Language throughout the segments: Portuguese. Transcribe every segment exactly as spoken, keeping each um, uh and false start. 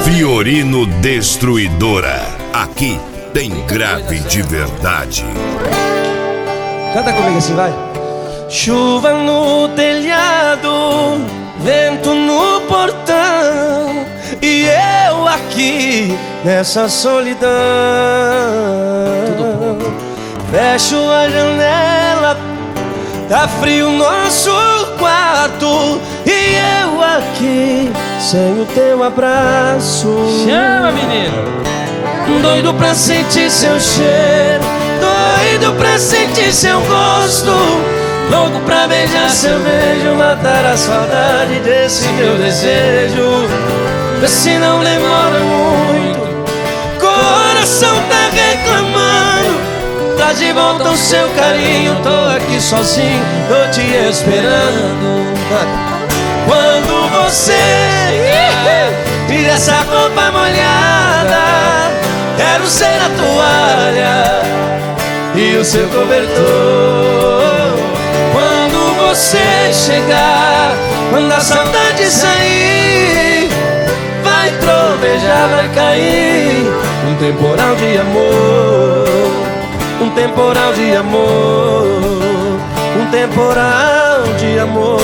Fiorino Destruidora. Aqui tem grave de verdade. Canta comigo assim, vai. Chuva no telhado, vento no portão, e eu aqui nessa solidão. Tudo bom. Fecho a janela, tá frio nosso quarto, e eu aqui sem o teu abraço. Chama, menino! Doido pra sentir seu cheiro, doido pra sentir seu gosto, louco pra beijar seu beijo, matar a saudade desse meu desejo. Vê se não demora muito, coração tá reclamando. Traz de volta o seu carinho, tô aqui sozinho, tô te esperando. Quando você tira essa roupa molhada, quero ser a toalha e o seu cobertor. Quando você chegar, quando a saudade sair, vai trovejar, vai cair um temporal de amor, um temporal de amor, um temporal de amor.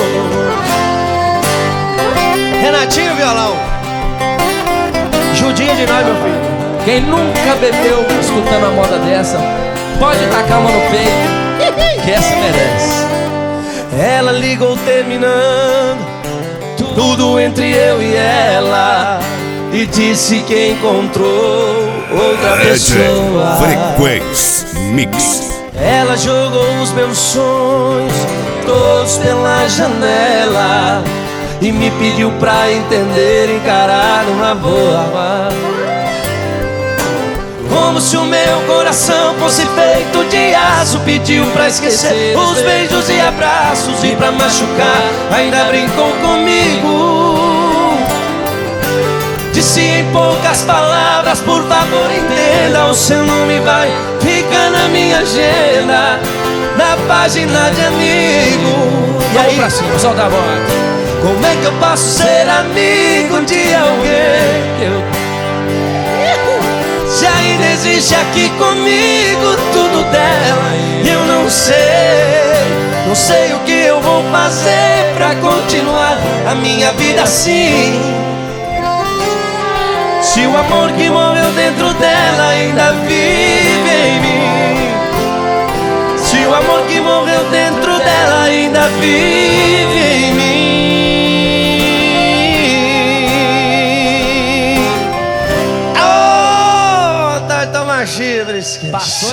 Renatinho violão, Judinha de nós, meu filho. Quem nunca bebeu escutando a moda dessa, pode tacar uma no peito, que essa merece. Ela ligou terminando tudo entre eu e ela, e disse que encontrou outra pessoa. Frequência Mix. Ela jogou os meus sonhos todos pela janela e me pediu pra entender, encarar uma boa. Como se o meu coração fosse feito de aço, pediu pra esquecer os beijos e abraços, e pra machucar ainda brincou comigo. Disse em poucas palavras, por favor entenda, o seu nome vai ficar na minha agenda, na página de amigo. E aí, pra cima, solta a voz. Como é que eu posso ser amigo de alguém que eu... Se ainda existe aqui comigo tudo dela, e eu não sei, não sei o que eu vou fazer pra continuar a minha vida assim. Se o amor que morreu dentro dela ainda vive em mim, se o amor que morreu dentro dela ainda vive em mim. Chifres, passou